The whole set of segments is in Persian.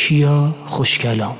کیا خوشکلام.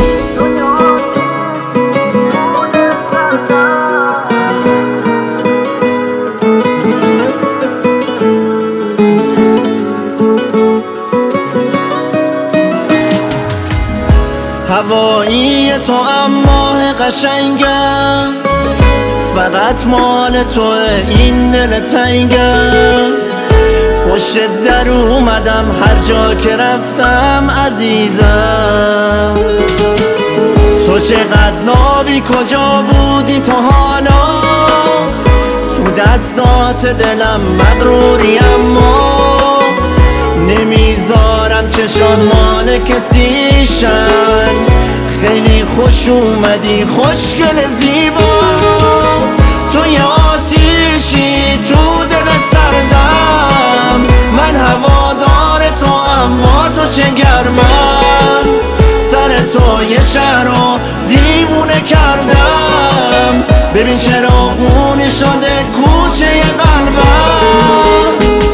هوایی تو اما قشنگم، فقط مال توه این دل تنگم. پشت در اومدم هر جا که رفتم عزیزم. تو چقدر نابی کجا بودی تو حالا؟ تو دستات دلم مغروری اما نمیذارم چشات مال کسی شن. خیلی خوش اومدی خوشگل زیبا، تو یه آتیشی تو دل سردم. من هوادار تو اما تو چه گرمم. سر تو یه شهر رو دیوونه کردم. ببین چراغونی شده کوچه قلبم.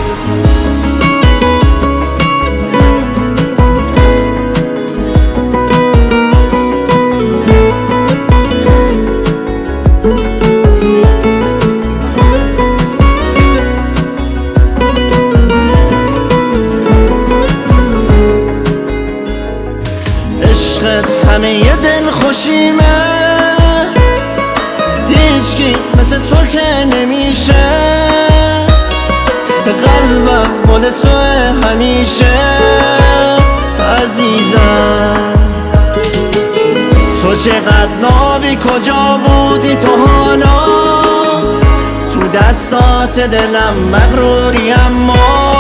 عشقت همه یه دل خوشیمه، هیچکی مثل تو که نمیشه. قلبم مال توه همیشه عزیزم. تو چقدر نابی کجا بودی تو حالا؟ تو دستات دلم مغروری اما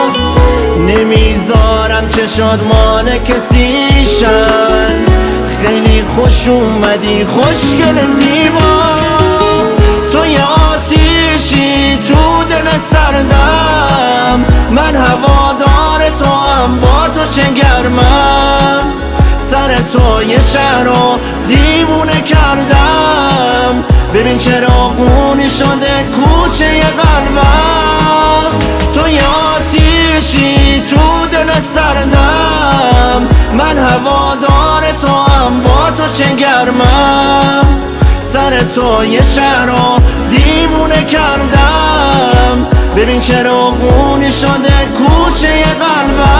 نمیذارم چشات مال کسی شن. خیلی خوش اومدی خوشگل زیبا، تو یه آتیشی تو دل سردم. من هوادار تو هم با تو چه گرمم. سر تو یه شهر رو دیوونه کردم. ببین چراغونی شده کوچه قلبم. تو یه آتیشی تو دل سردم. من هوادار تو هم با تو چه گرمم. سر تو یه شهر رو دیوونه کردم. ببین چراغونی شده کوچه قلبم.